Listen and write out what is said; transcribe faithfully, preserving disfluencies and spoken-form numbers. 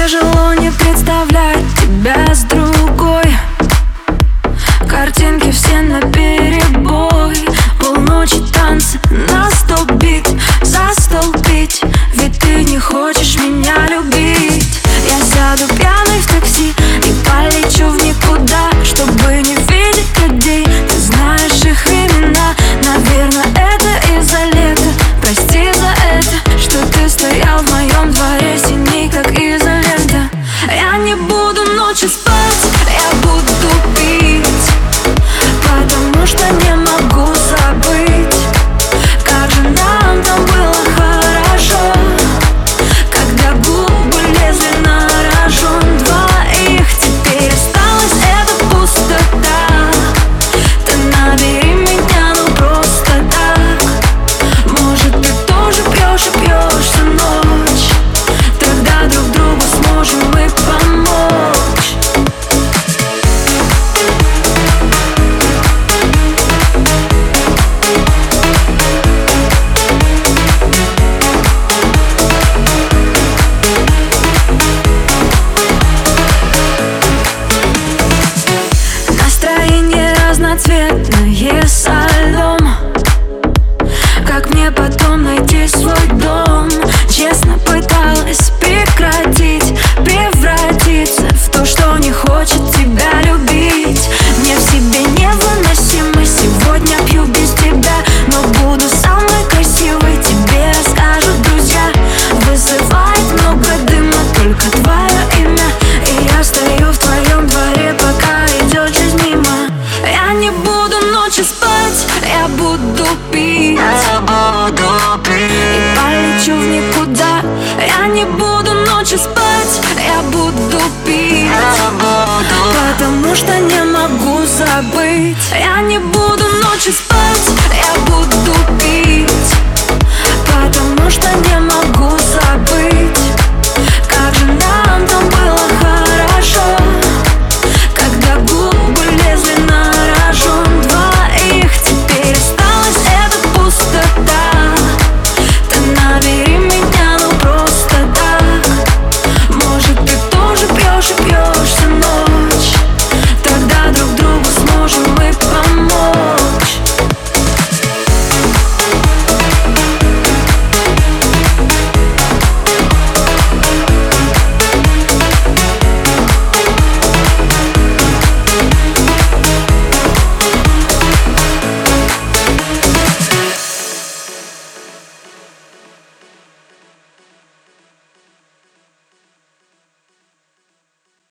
тяжело не представлять тебя с другой. Картинки все наперебой. Полночи танцы на сто бит. За стол пить, ведь ты не хочешь меня любить. Я сяду пьяный в такси и полечу в никуда, чтобы не видеть людей. Ты знаешь их имена. Наверное, это из-за лета. Прости за это, что ты стоял в моем дворе синий, как изолента. Я не буду ночью спать, я буду пить, потому что не могу забыть, как же нам там было хорошо, когда губы лезли на рожон двоих. Теперь осталась эта пустота. Ты набери меня, ну просто так. Может, ты тоже пьешь и пьешь всю ночь. Тогда друг другу сможем мы помочь. Настроение разноцветное со льдом. Как мне потом найти свой дом? Честно пыталась прекратить, превратиться в то, что не хочет тебя любить. Мне в себе невыносимо. Сегодня пью без тебя, но буду самой красивой. Тебе расскажут друзья. Вызывает много дыма только твое имя, и я стою в твоем дворе, пока идет жизнь мимо. Я не буду ночью спать, я буду пить, Я буду пить и полечу в никуда. Я не буду ночью спать, я буду пить, Я буду потому что не могу забыть. Я не буду ночью спать.